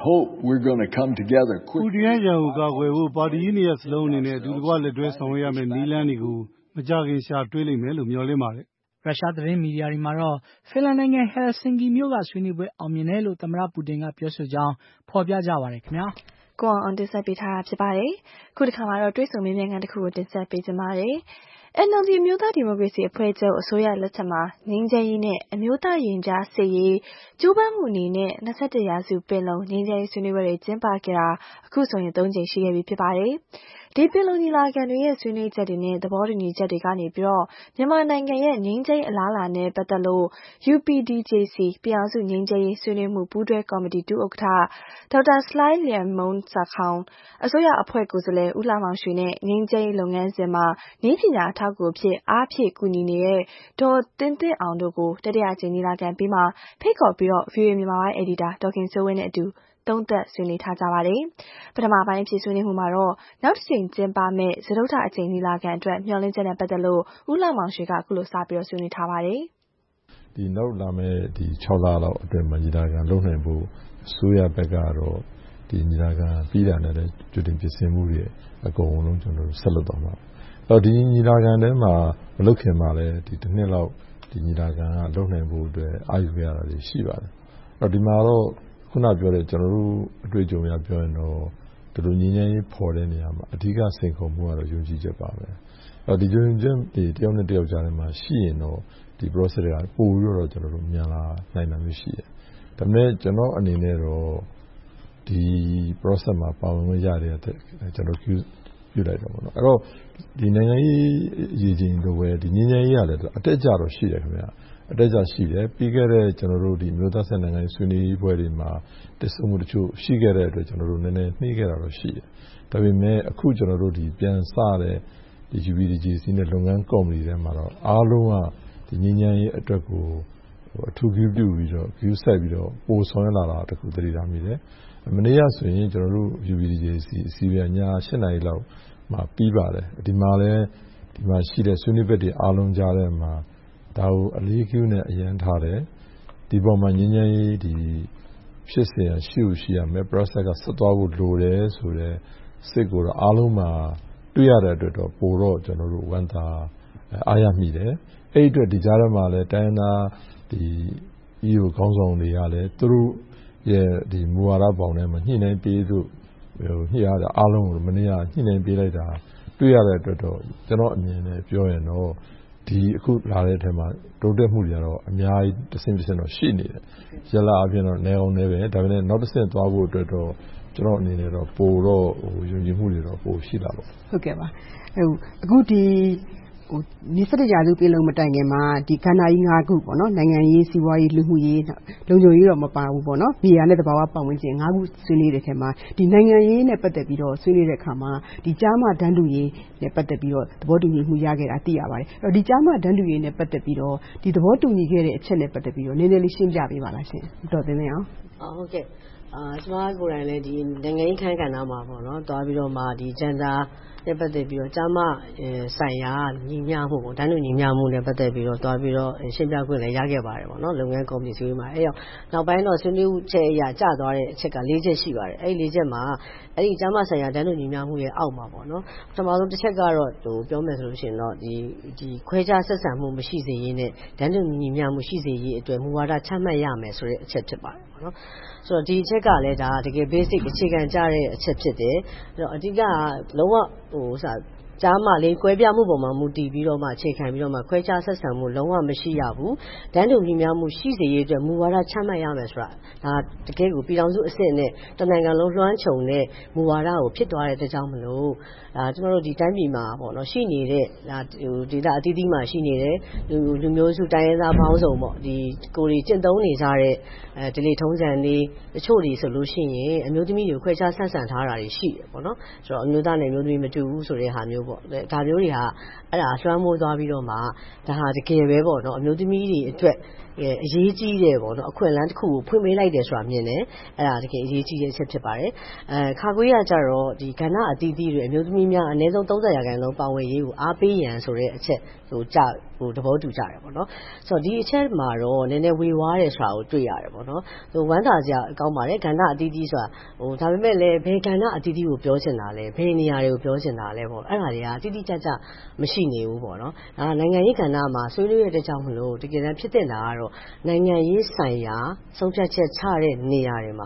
ပူတင်ရဲ့ရန်ကိုကာကွယ်ဖို့ပါတီကြီးနှစ်ရပ်စလုံးအနေနဲ့အတူတကွလက်တွဲဆောင်ရွက်ရမယ့်နည်းလမ်းတွေကိုမကြာခင်ရှာတွေ့လိမ့်မယ်လို့မျှော်လင့်ပါတယ်ရုရှားသတင်းမီဒီယာတွေမှာတော့ဖင်လန်နိုင်ငံဟယ်လ်ဆင်ကီမြို့ကဆွေးနွေးပွဲအောင်မြင်တယ်လို့သမ္မတပူတင်ကပြောဆိုကြောင်းဖော်ပြကြပါတယ်ခင်ဗျာ။ကိုအောင်တင်ဆက်ပေးထားတာဖြစ်ပါတယ်။ခုတစ်ခါမှာတော့တွေ့ဆုံမေးမြန်းခန်းတစ်ခုကိုတင်ဆက်ပေးကြပါမယ်။ NLD အမျိုးသားဒီမိုကရေစီအဖွဲ့ချုပ်အစိုးရလက်ထက်မှာငြိမ်းချမ်းရေးနဲ့အမျိုးသားရင်ကြားစေ့ရေးကြိုးပမ်းမှုအနေနဲ့21ရာစုပင်လုံငြိမ်းချမ်းရေးဆွေးနွေးပွဲတွေကျင်းပခဲ့တာအခုဆိုရင်3ကြိမ်ရှိခဲ့ပြီဖြစ်ပါတယ်။ဒီပင်လုံညီလာခံတွေရဲ့ဆွေးနွေးချက်တွေနဲ့သဘောတူညီချက်တွေကနေပြီးတော့မြန်မာနိုင်ငံရဲ့ငြိမ်းချမ်းရေးအလားအလာနဲ့ပတ်သက်လို့ UPDJC ပြည်အောင်စုငြိမ်းချမ်းရေးဆွေးနွေးမှုပူးတွဲကော်မတီဒုဥက္ကဋ္ဌဒေါက်တာဆလိုင်းလျံမုန်းဆာခေါင်အစိုးရအဖွဲ့ကိုယ်စားလှယ်ဦးလှမောင်ရွှေနဲ့ငြိမ်းချမ်းရေးလုပ်ငန်းစဉ်မှာနည်းပညာအထောက်အကူအဖြစ်အားဖြည့်ကူညီနေတဲ့ဒေါ်သင်းသင်းအောင်တို့ကိုတတိယအကြိမ်ညီလာခံပြီးမှဖိတ်ခေါ်ပြီးတော့ VOA မြန်မာပိုင်းအယ်ဒီတာဒေါ်ခင်စိုးဝင်းနဲ့အတူသုံးသပ်ဆွေးနွေးထားကြပါတယ်။ပထမပိုင်းအဖြစ်ဆွေးနွေးမှုမှာတော့နောက်တစ်ချိန်ကျင်းပမယ့်စတုတ္ထအကြိမ်ညီလာခံအတွက်မျှော်လင့်ချက်နဲ့ပတ်သက်လို့ဦးလှမောင်ရွှေကအခုလိုစပြီးတော့ဆွေးနွေးထားပါတယ်။ဒီနောက်လာမယ့်ဒီ6လလောက်အတွင်းမှာညီလာခံလုပ်နိုင်ဖို့အစိုးရဘက်ကတော့ဒီညီလာခံပြီးတာနဲ့ကြိုတင်ပြင်ဆင်မှုတွေအကုန်လုံးကျွန်တော်တို့ဆက်လုပ်သွားမှာ။အဲ့တော့ဒီညီလာခံထဲမှာမလုပ်ခင်မှာလည်းဒီတစ်နှစ်လောက်ဒီညီလာခံကလုပ်နိုင်ဖို့အတွက်အာရုံရတာတွေရှိပါတယ်။အဲ့တော့ဒီမှာတော့ခုနပြောတဲ့ကျွန်တော်တို့အတွေ့အကြုံအရပြောရင်တော့ဒီလိုငြိမ်းချမ်းရေးဖော်တဲ့နေရာမှာအဓိကစိန်ခေါ်မှုကတော့ယုံကြည်ချက်ပါပဲ။အဲ့ဒီယုံကြည်ချက်ဒီတယောက်နဲ့တယောက်ကြားထဲမှာရှိရင်တော့ဒီ process တွေကပိုပြီးတော့ကျွန်တော်တို့မြန်လာနိုင်တာမျိုးရှိတယ်။ဒါပေမဲ့ကျွန်တော်အနေနဲ့တော့ဒီ process မှာပါဝင်ရတဲ့ကျွန်တော်ပြုလိုက်တော့ပေါ့နော်။အဲ့တော့ဒီနိုင်ငံရေးအရေးကြီးလို့ပဲဒီငြိမ်းချမ်းရေးရလည်းအတက်အကျတော့ရှိတယ်ခင်ဗျာ။အတက်အကျရှိတယ်ပြီးခဲ့တဲ့ကျွန်တော်တို့ဒီမြို့သားဆက်နိုင်ငံဆွေးနွေးပွဲတွေမှာတည်ဆုံမှုတချို့ရှိခဲ့တဲ့အတွက်ကျွန်တော်တို့နည်းနည်းနှေးခဲ့တာတော့ရှိတယ်ဒါပေမဲ့အခုကျွန်တော်တို့ဒီပြန်စတဲ့ဒီ UPDJC နဲ့လုပ်ငန်းကော်မတီထဲမှာတော့အားလုံးကဒီငြိမ်းချမ်းရေးအတွက်ကိုအထူးပြုပြီးတော့ view ဆက်ပြီးတော့ပို့ဆောင်ရလာတာတခုသတိထားမိတယ်မနေ့ကဆိုရင်ကျွန်တော်တို့ UPDJC အစည်းအဝေးည7နာရီလောက်မှာပြီးပါတယ်ဒီမှာလည်းဒီမှာရှိတဲ့ဆွေးနွေးဘက်တွေအားလုံးကြားထဲမှာဒါကိုအလေးကျနဲ့အရန်ထားတယ်ဒီပေါ်မှာငြင်းငြင်းရေးဒီဖြစ်စဉ်ရှိရမယ် process ကဆက်သွားဖို့လိုတယ်ဆိုတော့စိတ်ကိုတော့အားလုံးမှာတွေ့ရတဲ့အတွက်တော့ပိုတော့ကျွန်တော်တို့ဝန်တာအားရမိတယ်အဲ့အတွက်ဒီကြားထဲမှာလည်းတိုင်းနာဒီ EU ခေါင်းဆောင်တွေကလည်းသူတို့ရဲ့ဒီမူဝါဒပေါင်းထဲမှာညှိနှိုင်းပေးလို့ညှိရတဲ့အားလုံးကိုမနေ့ကညှိနှိုင်းပေးလိုက်တာတွေ့ရတဲ့အတွက်တော့ကျွန်တော်အမြင်နဲ့ပြောရင်တော့ဒီအခုလာတဲ့အထက်မှာတိုးတက်မှုတွေကတော့အများကြီးတစ်ဆင့်တော့ရှိနေတယ်။ရလာအပြင်တော့နေအောင်နေပဲဒါပေမဲ့နောက်တစ်ဆင့်သွားဖို့အတွက်တော့ကျွန်တော်အနေနဲ့တော့ပိုတော့ယုံကြည်မှုတွေတော့ပိုရှိလာပါဟုတ်ကဲ့ပါအခုဒီ27ရာစုပြည်လုံးမတိုင်ခင်မှာဒီကဏ္ဍကြီး၅ခုပေါ့နော်နိုင်ငံရေးစီးပွားရေးလူမှုရေးလုံခြုံရေးတော့မပါဘူးပေါ့နော်ပြည်ရနဲ့တဘာဝပတ်ဝန်းကျင်၅ခုဆွေးနွေးတဲ့ထဲမှာဒီနိုင်ငံရေးနဲ့ပတ်သက်ပြီးတော့ဆွေးနွေးတဲ့အခါမှာဒီကြားမှတန်းတူရေးနဲ့ပတ်သက်ပြီးတော့သဘောတူညီမှုရခဲ့တာသိရပါတယ်အဲ့တော့ဒီကြားမှတန်းတူရေးနဲ့ပတ်သက်ပြီးတော့ဒီသဘောတူညီခဲ့တဲ့အချက်နဲ့ပတ်သက်ပြီးတော့နည်းနည်းလေးရှင်းပြပေးပါလားရှင်ဒေါ်သင်းသင်းအောင်ဟုတ်ကဲ့ကျမကိုယ်တိုင်လည်းဒီနိုင်ငံရေးခန်းကဏ္ဍမှာပေါ့နော်တွားပြီးတော့မှဒီဂျန်ဒါနဲ့ပတ်သက်ပြီးတော့ကြားမဆိုင်ရာညီမျှမှုပေါ့တန်းတူညီမျှမှုနဲ့ပတ်သက်ပြီးတော့တွားပြီးတော့ရှင်းပြခွင့်လည်းရခဲ့ပါတယ်ပေါ့နော်လုပ်ငန်းကော်မတီဆွေးနွေးမှာအဲ့တော့နောက်ပိုင်းတော့ဆွေးနွေးချက်အရာကျသွားတဲ့အချက်က၄ချက်ရှိပါတယ်အဲ့ဒီ၄ချက်မှာအဲ့ဒီကြားမဆိုင်ရာတန်းတူညီမျှမှုရဲ့အောက်မှာပေါ့နော်ပထမဆုံးတစ်ချက်ကတော့ပြောမယ်ဆိုလို့ရှိရင်တော့ဒီခွဲခြားဆက်ဆံမှုမရှိစေရေးနဲ့တန်းတူညီမျှမှုရှိစေရေးအတွက်မူဝါဒချမှတ်ရမယ်ဆိုတဲ့အချက်ဖြစ်ပါတယ်ပေါ့နော်ဆိုတော့ဒီအချက်ကလည်းဒါတကယ် basic အခြေခံကြတဲ့အချက်ဖြစ်တယ်အဲ့တော့အဓိကလုံးဝကြားမှလေးကွဲပြားမှုပေါ်မှာမူတည်ပြီးတော့မှအခြေခံပြီးတော့မှခွဲခြားဆက်ဆံမှုလုံးဝမရှိရဘူးတန်းတူညီမျှမှုရှိစေရေးအတွက်မူဝါဒချမှတ်ရမယ်ဆိုတာဒါတကယ်ကိုပြည်ထောင်စုအဆင့်နဲ့တနိုင်ငံလုံးလွှမ်းခြုံတဲ့မူဝါဒကိုဖြစ်သွားတဲ့အတွက်ကြောင့်မလို့ကျွန်တော်တို့ဒီတိုင်းပြည်မှာပေါ့နော်ရှိနေတဲ့ဒေသအသီးသီးမှာရှိနေတဲ့လူမျိုးစုတိုင်းရင်းသားပေါင်းစုံပေါ့ဒီကိုယ်တွေကျင့်သုံးနေကြတဲ့ဒီလေထုံးစံတွေတချို့တွေဆိုလို့ရှိရင်အမျိုးသမီးတွေကိုခွဲခြားဆက်ဆံထားတာတွေရှိတယ်ပေါ့နော်ဆိုတော့အမျိုးသားနဲ့အမျိုးသမီးမတူဘူးဆိုတဲ့ဟာမျိုးပေါ့ဒါမျိုးတွေကအဲ့ဒါလွှမ်းမိုးသွားပြီးတော့မှဒါဟာတကယ်ပဲပေါ့နော်အမျိုးသမီးတွေအတွက်အရေးကြီးတယ်ပေါ့နော်အခွင့်အလမ်းတစ်ခုကိုဖွင့်ပေးလိုက်တယ်ဆိုတာမြင်တယ်အဲ့ဒါတကယ်အရေးကြီးတဲ့အချက်ဖြစ်ပါတယ်ခါခွေးကကြတော့ဒီကဏ္ဍအသီးသီးတွေအမျိုးသမီးများအနည်းဆုံး30%ပါဝင်ရေးကိုအားပေးရန်ဆိုတဲ့အချက်သဘောတူကြတယ်ပေါ့နော်ဆိုတော့ဒီအချက်မှာတော့နည်းနည်းဝေဝါးတယ်ဆိုတာကိုတွေ့ရတယ်ပေါ့နော်ဝမ်းသာစရာကောင်းပါတယ်ကဏ္ဍအသီးသီးဆိုတာဒါပေမဲ့လည်းဘယ်ကဏ္ဍအသီးသီးကိုပြောချင်တာလဲဘယ်နေရာတွေကိုပြောချင်တာလဲပေါ့အဲ့ဒါတွေကတိတိကျကျမရှိနေဘူးပေါ့နော်ဒါနိုင်ငံရေးကဏ္ဍမှာဆွေးနွေးရတဲ့ကြောင့်မလို့တကယ်တမ်းဖြစ်တဲ့တာကတော့နိုင်ငံရေးဆိုင်ရာဆုံးဖြတ်ချက်ချတဲ့နေရာတွေမှာအ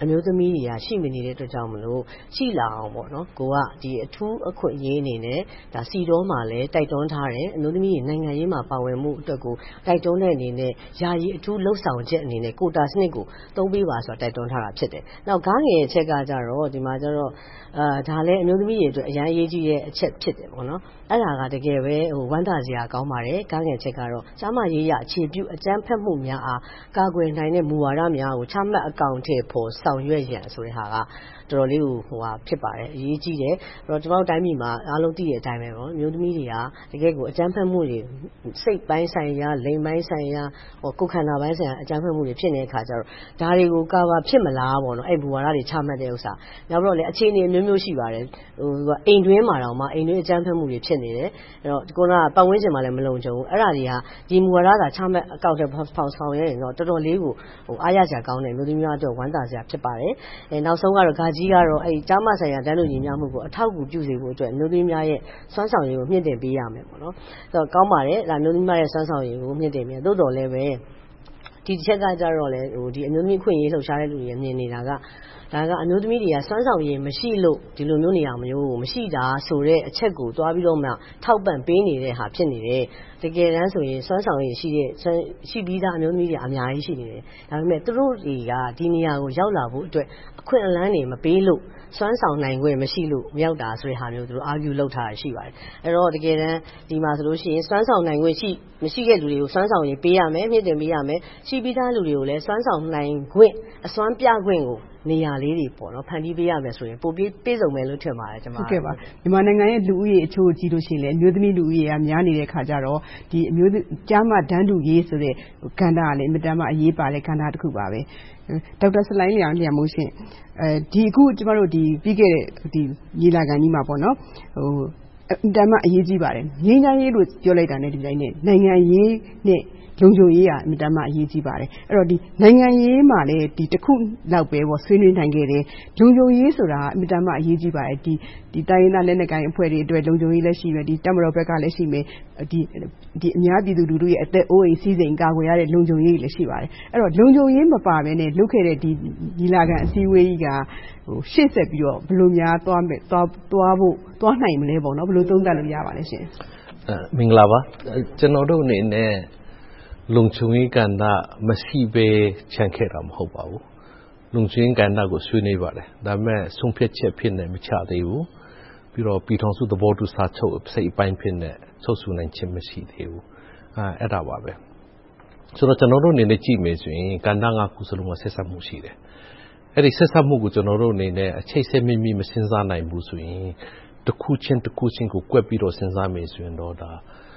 အမျိုးသမီးတွေကရှိမနေတဲ့အတွက်ကြောင့်မလို့ရှိလာအောင်ပေါ့နော်ကိုကဒီအထူးအခွင့်အရေးအနေနဲ့ဒါစီတော်မှာလည်းတိုက်တွန်းထားတယ်အမျိုးသမီးတွေနိုင်ငံရေးမှာပါဝင်မှုအတွက်ကိုတိုက်တွန်းတဲ့အနေနဲ့ယာယီအထူးလှုပ်ဆောင်ချက်အနေနဲ့ကိုတာစနစ်ကိုသုံးပေးပါဆိုတာတိုက်တွန်းထားတာဖြစ်တယ်။နောက်ကားငယ်အချက်ကကြတော့ဒီမှာကျတော့ဒါလည်းအမျိုးသမီးတွေအတွက်အရန်အရေးကြီးတဲ့အချက်ဖြစ်တယ်ပေါ့နော်။အဲ့ဒါကတကယ်ပဲဝမ်းသာစရာကောင်းပါတယ်။ကားငယ်ချက်ကတော့ကျမရေးရအခြေပြုအကြမ်းဖက်မှုများအားကာကွယ်နိုင်တဲ့မူဝါဒများကိုချမှတ်အကောင့်ထဲပေါ်ဆောင်ရွက်ရန်ဆိုတဲ့ဟာကတော်တော်လေးကိုဖြစ်ပါတယ်အရေးကြီးတယ်။အဲ့တော့ကျွန်တော်တို့တိုင်းပြည်မှာအားလုံးသိတဲ့အတိုင်းပဲပေါ့မျိုးသမီးတွေကတကယ်ကိုအကြမ်းဖက်မှုတွေစိတ်ပိုင်းဆိုင်ရာလိမ်ပိုင်းဆိုင်ရာကိုယ်ခန္ဓာပိုင်းဆိုင်ရာအကြမ်းဖက်မှုတွေဖြစ်နေတဲ့အခါကျတော့ဒါတွေကိုကာဗာဖြစ်မလားပေါ့နော်အဲ့ဘူဝါဒတွေချမှတ်တဲ့ဥစ္စာနောက်ပြီးတော့လည်းအခြေအနေမျိုးမျိုးရှိပါတယ်အိမ်တွင်းမှာတော့မှအိမ်တွင်းအကြမ်းဖက်မှုတွေဖြစ်နေတယ်အဲ့တော့ကိုကပတ်ဝန်းကျင်မှာလည်းမလုံခြုံဘူးအဲ့ဒါတွေကဒီမူဝါဒသာချမှတ်အကောင့်ထဲဖောက်ဆောင်ရရင်တော့တော်တော်လေးကိုအားရစရာကောင်းတယ်မျိုးသမီးများအတွက်ဝမ်းသာစရာဖြစ်ပါတယ်နောက်ဆုံးကတော့ဂါကြီးကတော့အဲ့ကျမဆိုင်ရာတန်းတူညီမျှမှုကိုအထောက်အကူပြုစေဖို့အတွက်မျိုးသမီးများရဲ့စွမ်းဆောင်ရည်ကိုမြင့်တင်ပေးရမယ်ပေါ့နော်အဲ့တော့ကောင်းပါတယ်ဒါမျိုးသမီးများရဲ့စွမ်းဆောင်ရည်ကိုမြင့်တင်ပေးသို့တော်လည်းပဲဒီချက်ကကြတော့လေဒီအမျိုးသမီးခွင့်ရေးလှုပ်ရှားတဲ့လူတွေမြင်နေတာကဒါကအမျိုးသမီးတွေကစွမ်းဆောင်ရည်မရှိလို့ဒီလိုမျိုးနေရာမျိုးကိုမရှိတာဆိုတဲ့အချက်ကိုတွားပြီးတော့မှထောက်ပံ့ပေးနေတဲ့ဟာဖြစ်နေတယ်တကယ်တမ်းဆိုရင်စွမ်းဆောင်ရည်ရှိပြီးသားအမျိုးသမီးတွေအများကြီးရှိနေတယ်ဒါပေမဲ့သူတို့တွေကဒီနေရာကိုရောက်လာဖို့အတွက်အခွင့်အလမ်းတွေမပေးလို့စွမ်းဆောင်နိုင်ခွင့်မရှိလို့မရောက်တာဆိုတဲ့ဟာမျိုးသူတို့ argue လုပ်ထားတာရှိပါတယ်အဲ့တော့တကယ်တမ်းဒီမှာဆိုလို့ရှိရင်စွမ်းဆောင်နိုင်ခွင့်မရှိတဲ့လူတွေကိုစွမ်းဆောင်ရည်ပေးရမယ်မြင့်တင်ပေးရမယ်ရှိပြီးသားလူတွေကိုလည်းစွမ်းဆောင်နိုင်ခွင့်အစွမ်းပြခွင့်ကိုနေရာလေးတွေပေါ့နော်ဖန်တီးပေးရမယ်ဆိုရင်ပိုပြီးပြေဆုံးမယ်လို့ထင်ပါတယ်ကျွန်မဟုတ်ကဲ့ပါမြန်မာနိုင်ငံရဲ့လူဦးရေအချို့ကြည့်လို့ရှိရင်လည်းအမျိုးသမီးလူဦးရေကများနေတဲ့ခါကျတော့ဒီအမျိုးကျားမတန်းတူရေးဆိုတဲ့ကဏ္ဍကလည်းအမြဲတမ်းအရေးပါတဲ့ကဏ္ဍတစ်ခုပါပဲဒေါက်တာဆလိုင်းလျံမိုးရှင်ဒီအခုကျမတို့ဒီပြီးခဲ့တဲ့ဒီညီလာခံကြီးမှာပေါ့နော်အင်တာမအရေးကြီးပါတယ်ငြိမ်းချမ်းရေးလို့ပြောလိုက်တာနဲ့ဒီတိုင်းနဲ့နိုင်ငံရေးနဲ့လုံခြုံရေးကအင်တာမအရေးကြီးပါတယ်အဲ့တော့ဒီနိုင်ငံရေးမှာလည်းဒီတစ်ခုလောက်ပဲပေါ့ဆွေးနွေးနိုင်ခဲ့တယ်လုံခြုံရေးဆိုတာအင်တာမအရေးကြီးပါတယ်ဒီတိုင်းရင်းသားလက်နက်ကိုင်အဖွဲ့တွေအတွက်လုံခြုံရေးလည်းရှိမယ်ဒီတပ်မတော်ဘက်ကလည်းရှိမယ်ဒီအများပြည်သူလူထုရဲ့အသက်အိုးအိမ်စီးစိမ်ကာကွယ်ရတဲ့လုံခြုံရေးလည်းရှိပါတယ်အဲ့တော့လုံခြုံရေးမပါဘဲနဲ့လုပ်ခဲ့တဲ့ဒီညီလာခံအစည်းအဝေးကြီးကရှေ့ဆက်ပြီးတော့ဘယ်လိုများသွားနိုင်မလဲပေါ့နော်ဘယ်လိုသုံးသပ်လို့ရပါလဲရှင်မင်္ဂလာပါကျွန်တော်တို့အနေနဲ့လုံခြုံရေးကဏ္ဍမရှိဘဲခြံခဲ့တာမဟုတ်ပါဘူးလုံခြုံရေးကဏ္ဍကိုဆွေးနွေးပါတယ်ဒါပေမဲ့ဆုံးဖြတ်ချက်ဖြစ်နေမချသေးဘူးပြီးတော့ပြည်ထောင်စုသဘောတူစာချုပ်စိတ်အပိုင်းဖြစ်နေချုပ်ဆိုနိုင်ခြင်းမရှိသေးဘူးအဲ့ဒါပါပဲဆိုတော့ကျွန်တော်တို့အနေနဲ့ကြည့်မယ်ဆိုရင်ကဏ္ဍ၅ခုစလုံးမှာဆက်စပ်မှုရှိတယ်အဲ့ဒီဆက်စပ်မှုကိုကျွန်တော်တို့အနေနဲ့အချိတ်ဆက်မိမစဉ်းစားနိုင်ဘူးဆိုရင်တစ်ခုချင်းကိုကွက်ပြီးတော့စဉ်းစားမယ်ဆိုရင်တော့ဒါ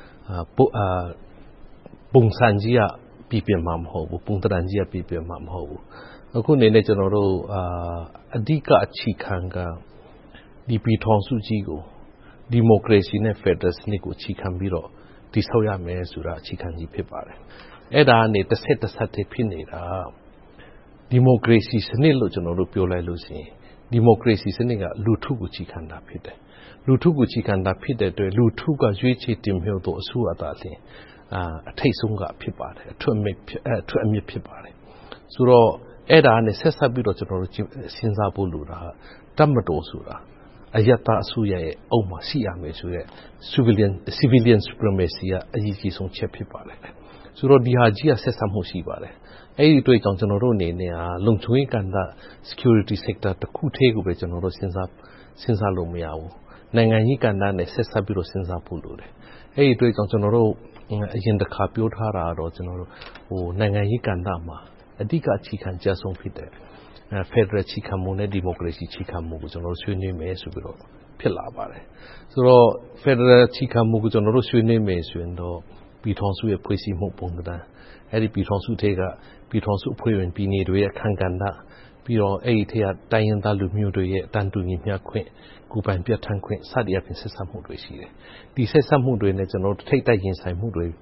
ပုံစံကြီးကပြပြမှာမဟုတ်ဘူးပုံတရံကြီးကပြပြမှာမဟုတ်ဘူးအခုအနေနဲ့ကျွန်တော်တို့အဓိကအခြေခံကဒီပြည်ထောင်စုကြီးကိုဒီမိုကရေစီနဲ့ဖက်ဒရယ်စနစ်ကိုအခြေခံပြီးတော့တည်ဆောက်ရမယ်ဆိုတာအခြေခံကြီးဖြစ်ပါတယ်အဲ့ဒါနဲ့တစ်ဆက်ဖြစ်နေတာဒီမိုကရေစီစနစ်လို့ကျွန်တော်တို့ပြောလိုက်လို့ရှိရင်ဒီမိုကရေစီစနစ်ကလူထုကိုအခြေခံတာဖြစ်တယ်လူထုကိုအခြေခံတာဖြစ်တဲ့အတွက်လူထုကရွေးချယ်တင်မြှောက်တော့အစိုးရသားလျှင်အထိတ်ဆုံးကဖြစ်ပါတယ်အထွတ်အမြင့်ဖြစ်ပါတယ်ဆိုတော့အဲ့ဒါနဲ့ဆက်ဆက်ပြီးတော့ကျွန်တော်တို့စဉ်းစားဖို့လိုတာတတ်မတော်ဆိုတာအယတ္တအစိုးရရဲ့အုံမှာရှိရမယ်ဆိုတဲ့ civilian supremacy ကအရေးကြီးဆုံးချက်ဖြစ်ပါတယ်ဆိုတော့ဒီဟာကြီးကဆက်ဆက်မှုရှိပါတယ်အဲ့ဒီတွေ့ကြောင့်ကျွန်တော်တို့အနေနဲ့လုံခြုံရေးကဏ္ဍ security sector တစ်ခုတည်းကိုပဲကျွန်တော်တို့စဉ်းစားလို့မရဘူးနိုင်ငံရေးကဏ္ဍနဲ့ဆက်ဆက်ပြီးတော့စဉ်းစားဖို့လိုတယ်အဲ့ဒီတွေ့ကြောင့်ကျွန်တော်တို့အရင်တစ်ခါပြောထားတာတော့ကျွန်တော်တို့နိုင်ငံရေးကဏ္ဍမှာအဓိကအခြေခံကြဆုံးဖြစ်တဲ့ဖက်ဒရယ်အခြေခံမှုနဲ့ဒီမိုကရေစီအခြေခံမှုကိုကျွန်တော်တို့ဆွေးနွေးမယ်ဆိုပြီးတော့ဖြစ်လာပါတယ်ဆိုတော့ဖက်ဒရယ်အခြေခံမှုကိုကျွန်တော်တို့ဆွေးနွေးမယ်ဆိုရင်တော့ပြည်ထောင်စုရဲ့ဖွဲ့စည်းမှုပုံစံအဲ့ဒီပြည်ထောင်စုတွေကပြည်ထောင်စုအဖွဲ့ဝင်ပြည်နယ်တွေရဲ့အခမ်းကဏ္ဍပြီးတော့အဲ့ဒီထဲကတိုင်းရင်းသားလူမျိုးတွေရဲ့တန်တူညီမျှခွင့်ကိုယ်ပိုင်ပြဋ္ဌာန်းခွင့်စသည်အပြင်ဆက်စပ်မှုတွေရှိတယ်ဒီဆက်စပ်မှုတွေနဲ့ကျွန်တော်တို့ထိပ်တိုက်ရင်ဆိုင်မှုတွေ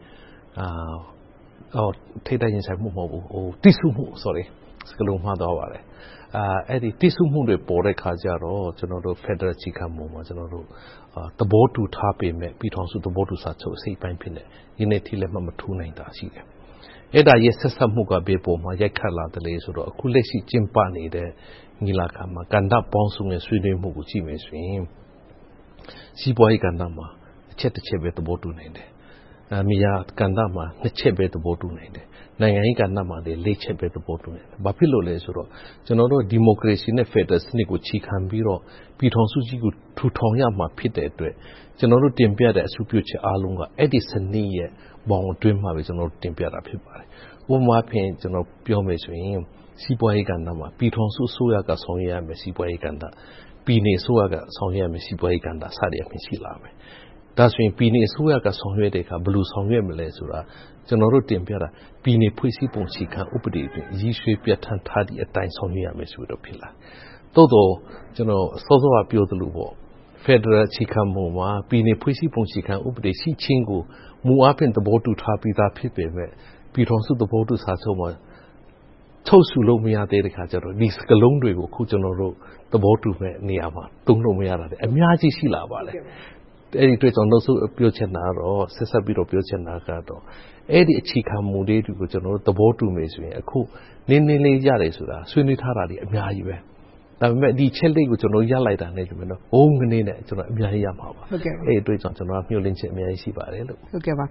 ထိပ်တိုက်ရင်ဆိုင်မှုမဟုတ်ဘူးတိစုမှု sorry စကလုံးမှားတော့ပါတယ်အဲ့ဒီတိစုမှုတွေပေါ်တဲ့ခါကျတော့ကျွန်တော်တို့ Federal ချီခံမှုမှာကျွန်တော်တို့သဘောတူထားပေမဲ့ပြည်ထောင်စုသဘောတူစာချုပ်အစိပ်ပိုင်းဖြစ်နေဒီနေ့ထိလည်းမထူးနိုင်တာရှိတယ်အဲ့ဒါရဲ့ဆက်ဆက်မှုကဘယ်ပေါ်မှာရိုက်ခတ်လာတယ်လဲဆိုတော့အခုလက်ရှိကျင်းပနေတဲ့ညီလာခံမှာကဏ္ဍပေါင်းစုံနဲ့ဆွေးနွေးမှုကိုကြည့်မယ်ဆိုရင်စီးပွားရေးကဏ္ဍမှာတစ်ချက်ပဲသဘောတူနိုင်တယ်။မြေယာကဏ္ဍမှာ2ချက်ပဲသဘောတူနိုင်တယ်။နိုင်ငံရေးကဏ္ဍမှာလည်း4ချက်ပဲသဘောတူနိုင်တယ်။ဘာဖြစ်လို့လဲဆိုတော့ကျွန်တော်တို့ဒီမိုကရေစီနဲ့ဖက်ဒရယ်စနစ်ကိုခြေခံပြီးတော့ပြည်ထောင်စုကြီးကိုထူထောင်ရမှာဖြစ်တဲ့အတွက်ကျွန်တော်တို့တင်ပြတဲ့အစုပြုချက်အားလုံးကအဲ့ဒီစနစ်ရဲ့ဘောင်အတွင်းမှာပဲကျွန်တော်တို့တင်ပြတာဖြစ်ပါတယ်။ဥပမာဖြင့်ကျွန်တော်ပြောမယ်ဆိုရင်စီးပွားရေးကဏ္ဍမှာပြည်ထောင်စုအစိုးရကဆောင်ရွက်ရမယ်စီးပွားရေးကဏ္ဍပြည်내အစိုးရကဆောင်ရွက်ရမယ်စီးပွားရေးကဏ္ဍစတဲ့အဖြစ်ရှိလာမယ်။ဒါဆိုရင်ပြည်내အစိုးရကဆောင်ရွက်တဲ့အခါဘယ်လိုဆောင်ရွက်မလဲဆိုတာကျွန်တော်တို့တင်ပြတာပြည်내ဖွဲ့စည်းပုံခြေခံဥပဒေတွင်ရည်ရွယ်ပြဋ္ဌာန်းထားသည့်အတိုင်းဆောင်ရွက်ရမယ်ဆိုတော့ဖြစ်လာ။သို့တော့ကျွန်တော်စောစောကပြောသလိုပေါ့ဖက်ဒရယ်ခြေခံပုံမှာပြည်내ဖွဲ့စည်းပုံခြေခံဥပဒေရှိခြင်းကိုမူအားဖြင့်သဘောတူထားပြီးသားဖြစ်ပေမဲ့ပြည်ထောင်စုသဘောတူစာချုပ်မှာထုတ်စုလို့မရတဲ့အခါကျတော့ဒီစကလုံးတွေကိုခုကျွန်တော်တို့သဘောတူမဲ့နေရာမှာသုံးလို့မရတာလေအများကြီးရှိလာပါလေအဲ့ဒီတွေ့ကျွန်တော်တို့ပြောချင်တာတော့ဆက်ဆက်ပြီးတော့ပြောချင်တာကတော့အဲ့ဒီအခြေခံမူတွေကိုကျွန်တော်တို့သဘောတူမယ်ဆိုရင်အခုနည်းနည်းလေးရတယ်ဆိုတာဆွေးနွေးထားတာဒီအများကြီးပဲဒါပေမဲ့ဒီချက်လေးကိုကျွန်တော်ရလိုက်တာနဲ့ကျွန်တော်ဘုံကနေနဲ့ကျွန်တော်အများကြီးရမှာပါအဲ့ဒီတွေ့ကျွန်တော်မျှော်လင့်ချက်အများကြီးရှိပါတယ်လို့ဟုတ်ကဲ့ပါ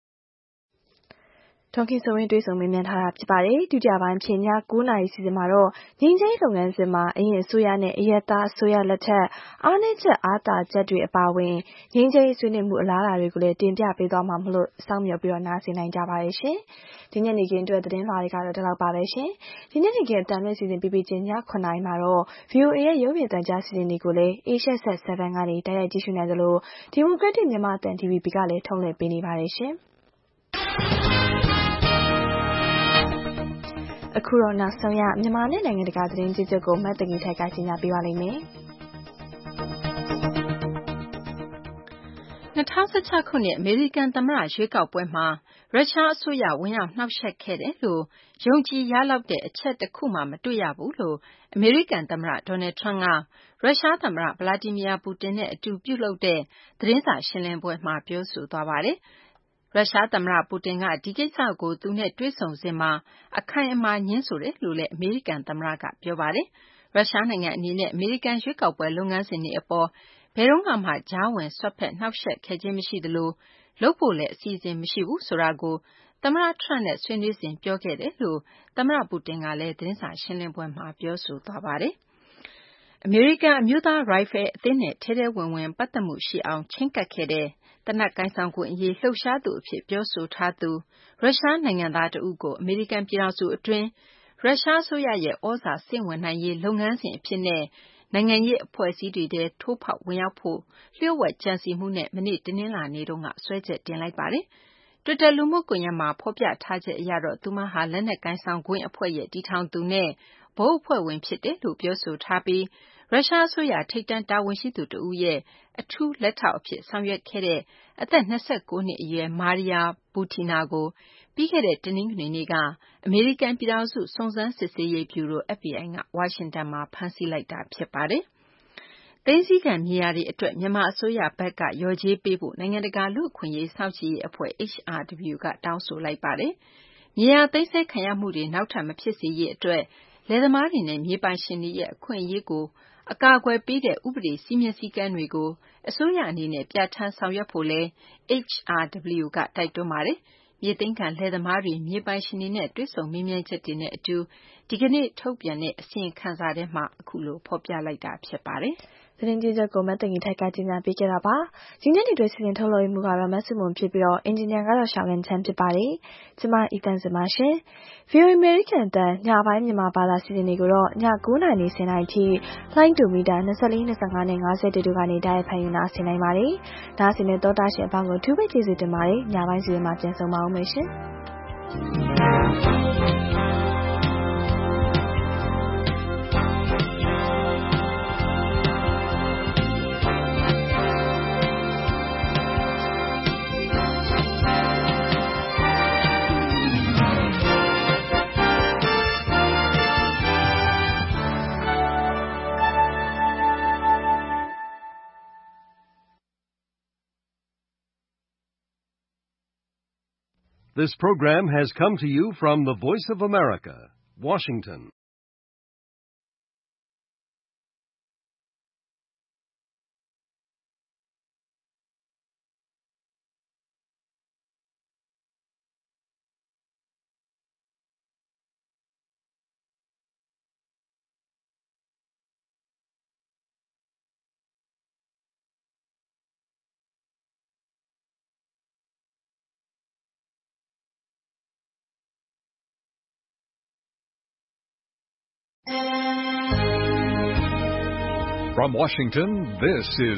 ဒေါခင်စိုးဝင်းတွေ့ဆုံမေးမြန်းထားတာဖြစ်ပါတယ်ဒုတိယပိုင်းဖြည့်ည9:00 နာရီစီစဉ်မှာတော့ငြိမ်းချမ်းရေးလုပ်ငန်းစဉ်မှာအရင်အစိုးရနဲ့အရက်သားအစိုးရလက်ထက်အားနည်းချက်အားသာချက်တွေအပါအဝင်ငြိမ်းချမ်းရေးဆွေးနွေးမှုအလားအလာတွေကိုလည်းတင်ပြပေးသွားမှာမလို့စောင့်မျှော်ပြီးတော့နားဆင်နိုင်ကြပါရဲ့ရှင်ဒီညနေခင်းအတွက်သတင်းလွှာတွေကတော့ဒီလောက်ပါပဲရှင်ဒီညနေခင်းအတန်လွှင့်စီစဉ်ပြီးပြီးချင်းည9:00 နာရီမှာတော့ VOA ရဲ့ရုပ်မြင်သံကြားစီစဉ်တွေကိုလည်း Asia Set 7ကနေတိုက်ရိုက်ကြည့်ရှုနိုင်သလို Democratic မြန်မာအသံ TVB ကလည်းထုတ်လွှင့်ပေးနေပါတယ်ရှင်အခုတော့နောက်ဆုံးရမြန်မာနဲ့နိုင်ငံတကာသတင်းကြီးချုပ်ကိုမတ်တကီထိုက်ကကြီးညာပေးပါလိမ့်မယ် 2016ခုနှစ်အမေရိကန်သမ္မတရွေးကောက်ပွဲမှာရုရှားအစိုးရဝင်ရောက်နှောက်ယှက်ခဲ့တယ်လို့ယုံကြည်ရလောက်တဲ့အချက်တစ်ခုမှမတွေ့ရဘူးလို့အမေရိကန်သမ္မတဒေါ်နယ်ထရန့်ကရုရှားသမ္မတဗလာဒီမီယာပူတင်နဲ့အတူပြုလုပ်တဲ့သတင်းစာရှင်းလင်းပွဲမှာပြောဆိုသွားပါတယ်ရုရှားသမ္မတပူတင်ကဒီကိစ္စကိုသူနဲ့တွေ့ဆုံစဉ်မှာအခိုင်အမာညင်းဆိုတယ်လို့လည်းအမေရိကန်သမ္မတကပြောပါတယ်ရုရှားနိုင်ငံအနေနဲ့အမေရိကန်ရွေးကောက်ပွဲလုပ်ငန်းစဉ်တွေအပေါ်ဘယ်တော့မှကြားဝင်ဆွတ်ဖက်နှောက်ယှက်ခဲ့ခြင်းမရှိသလိုလုပ်ဖို့လည်းအစီအစဉ်မရှိဘူးဆိုတာကိုသမ္မတထရန့်နဲ့ဆွေးနွေးစဉ်ပြောခဲ့တယ်လို့သမ္မတပူတင်ကလည်းသတင်းစာရှင်းလင်းပွဲမှာပြောဆိုသွားပါတယ်အမေရိကန်အမျိုးသားရိုင်ဖယ်အသင်းနဲ့ထဲထဲဝင်ဝင်ပတ်သက်မှုရှိအောင်ချဉ်းကပ်ခဲ့တဲ့တနက်ကိုင်းဆောင်ခွင့်အရေးလှုပ်ရှားသူအဖြစ်ပြောဆိုထားသူရုရှားနိုင်ငံသားတဦးကိုအမေရိကန်ပြည်ထောင်စုအတွင်းရုရှားအစိုးရရဲ့ဩဇာစိတ်ဝင်နိုင်ရေးလုပ်ငန်းစဉ်အဖြစ်နဲ့နိုင်ငံရေးအဖွဲ့အစည်းတွေထဲထိုးဖောက်ဝင်ရောက်ဖို့လျှို့ဝှက်ကြံစည်မှုနဲ့မနေ့တနင်္လာနေ့တုန်းကစွဲချက်တင်လိုက်ပါတယ်။ Twitter လူမှုကွန်ရက်မှာဖော်ပြထားချက်အရတော့သူမဟာလက်နက်ကိုင်ဆောင်ခွင့်အဖွဲ့ရဲ့တည်ထောင်သူနဲ့ဘုတ်အဖွဲ့ဝင်ဖြစ်တယ်လို့ပြောဆိုထားပြီးရုရှားအစိုးရထိပ်တန်းတာဝန်ရှိသူတဦးရဲ့အထူးလက်ထောက်အဖြစ်ဆောင်ရွက်ခဲ့တဲ့အသက်29နှစ်အရွယ်မာရီယာဘူတီနာကိုပြီးခဲ့တဲ့တနင်္ဂနွေနေ့ကအမေရိကန်ပြည်ထောင်စုစုံစမ်းစစ်ဆေးရေးဗျူရို FBI ကဝါရှင်တန်မှာဖမ်းဆီးလိုက်တာဖြစ်ပါတယ်။သိမ်းဆည်းခံမြေယာတွေအတွက်မြန်မာအစိုးရဘက်ကလျော်ကြေးပေးဖို့နိုင်ငံတကာလူ့အခွင့်အရေးစောင့်ကြည့်ရေးအဖွဲ့ HRW ကတောင်းဆိုလိုက်ပါတယ်။မြေယာသိမ်းဆည်းခံရမှုတွေနောက်ထပ်မဖြစ်စေရေးအတွက်လယ်သမားတွေနဲ့မြေပိုင်ရှင်တွေရဲ့အခွင့်အရေးကိုအကာအကွယ်ပေးတဲ့ဥပဒေစည်းမျဉ်းစည်းကမ်းတွေကိုအစိုးရအနေနဲ့ပြဋ္ဌာန်းဆောင်ရွက်ဖို့လည်း HRW ကတိုက်တွန်းပါတယ်။မြေသိမ်းခံလယ်သမားတွေမြေပိုင်ရှင်တွေနဲ့တွေ့ဆုံမေးမြန်းချက်တွေနဲ့အတူဒီကနေ့ထုတ်ပြန်တဲ့အစီရင်ခံစာထဲမှာအခုလိုဖော်ပြလိုက်တာဖြစ်ပါတယ်။သတင်းကြီးချုပ်ကိုမတ်တင်ကြီးထိုက်ကကြီးညာပေးခဲ့တာပါဒီနေ့ဒီတွေ့စီစဉ်ထုတ်လွှင့်မှုကတော့မဆုမွန်ဖြစ်ပြီးတော့အင်ဂျင်နီယာကတော့ရှောင်းလန်းချမ်းဖြစ်ပါတယ်ကျမအီတန်စင်ပါရှင် VOA American တန်ညပိုင်းမြန်မာဘာသာစီစဉ်တွေကိုတော့ည9:00 နာရီ10:00 နာရီထိလိုင်းတူမီတာ24 25နဲ့50တူကနေတိုက်ရိုက်ဖန်ယူနာဆင်နိုင်ပါတယ်ဒါစီနဲ့တော်တာရှင်အပေါင်းကိုထူးပဲကျေးဇူးတင်ပါတယ်ညပိုင်းစီစဉ်မှာပြန်ဆုံပါအောင်မယ်ရှင် This program has come to you from the Voice of America, Washington. From Washington, this is